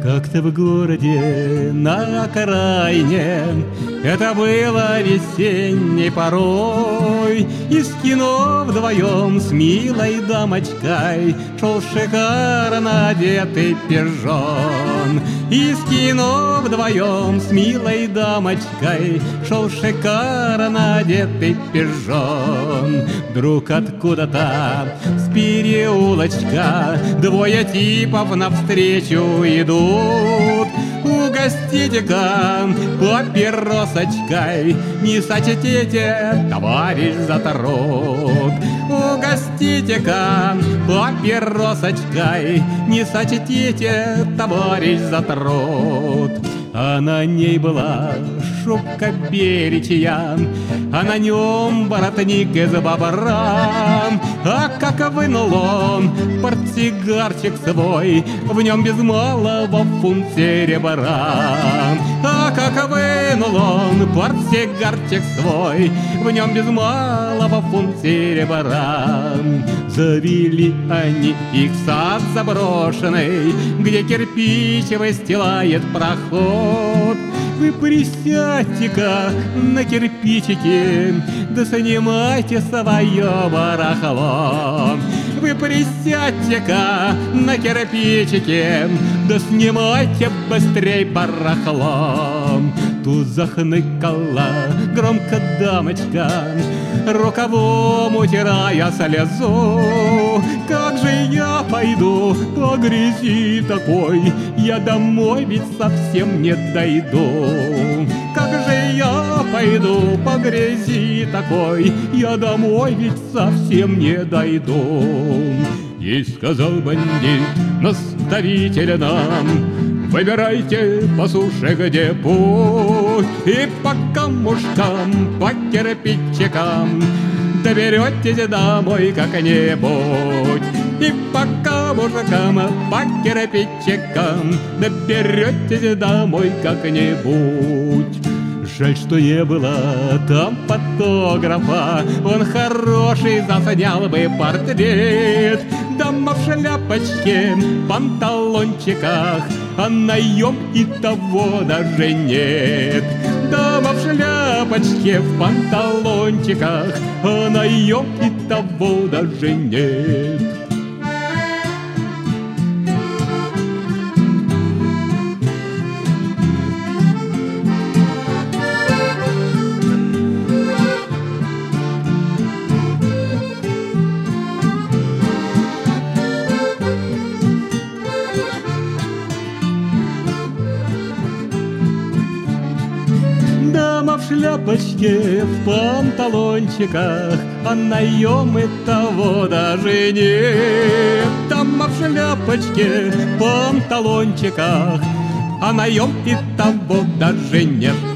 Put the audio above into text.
Как-то в городе на окраине, это было весенней порой, из кино вдвоем с милой дамочкой шел шикарно одетый пижон. Из кино вдвоем с милой дамочкой шел шикарно одетый пижон. Вдруг откуда-то с переулочка двое типов навстречу идут. Угостите-ка папиросочкой, не сочтите, товарищ за труд. Угостите-ка папиросочкой, не сочтите, товарищ за труд. А на ней была шубка беличья, а на нем воротник из бобра. А как вынул он портсигарчик свой, в нем без малого фунт серебра. А как вынул он портсигарчик свой, в нем без малого фунт серебра. Завели они их в сад заброшенный, где кирпич выстилает проход. Вы присядьте-ка на кирпичики, да снимайте свое барахло. Вы присядьте-ка на кирпичики, да снимайте быстрей барахло. Тут захныкала громко дамочка, рукавом утирая слезу. Как же я пойду по грязи такой, я домой ведь совсем не дойду. Как же я пойду по грязи такой, я домой ведь совсем не дойду. И сказал бандит наставительно: выбирайте по суше где путь, и по камушкам, по кирпичикам доберетесь домой как-нибудь. И по камушкам, по кирпичикам доберетесь домой как-нибудь. Жаль, что не было там фотографа, он хороший заснял бы портрет. Дама в шляпочке, панталончиках, а наем и того даже нет. Дама в шляпочке, в панталончиках, а наем и того даже нет. Дама в шляпочке, в панталончиках, а наем и того даже нет. Дама в шляпочке, в панталончиках, а наем и того даже нет.